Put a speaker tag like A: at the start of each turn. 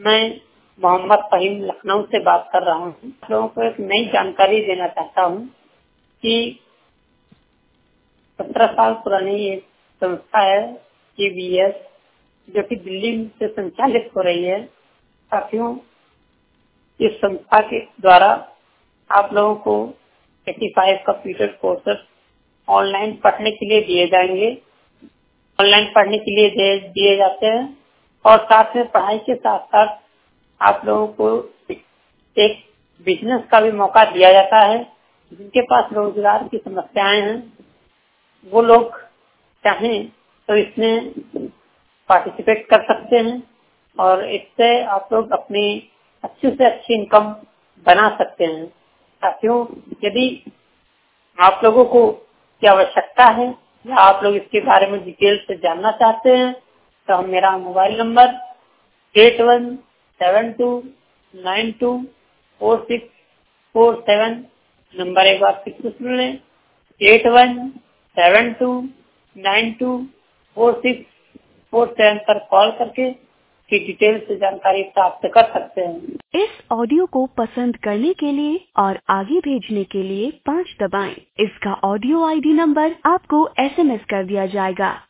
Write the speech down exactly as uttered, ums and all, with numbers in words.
A: मैं मोहम्मद फहीम लखनऊ से बात कर रहा हूँ। आप लोगों को एक नई जानकारी देना चाहता हूँ कि सत्रह साल पुरानी एक संस्था है के वी एस, जो कि दिल्ली से संचालित हो रही है। साथियों, इस संस्था के द्वारा आप लोगों को पचासी कंप्यूटर कोर्सेस ऑनलाइन पढ़ने के लिए दिए जाएंगे ऑनलाइन पढ़ने के लिए दे, दिए जाते हैं और साथ में पढ़ाई के साथ साथ आप लोगों को एक बिजनेस का भी मौका दिया जाता है। जिनके पास रोजगार की समस्याएं हैं वो लोग चाहें तो इसमें पार्टिसिपेट कर सकते हैं और इससे आप लोग अपनी अच्छी से अच्छी इनकम बना सकते हैं। साथियों, यदि आप लोगों को की आवश्यकता है या आप लोग इसके बारे में डिटेल से जानना चाहते हैं तो हम मेरा mobile number eight one seven two nine two four six four seven number एक बार फिर से सुन लें, eight one seven two nine two four six four seven पर कॉल करके की डिटेल से जानकारी प्राप्त कर सकते हैं।
B: इस ऑडियो को पसंद करने के लिए और आगे भेजने के लिए पाँच दबाएं। इसका ऑडियो आई डी नंबर आपको एस एम एस कर दिया जाएगा।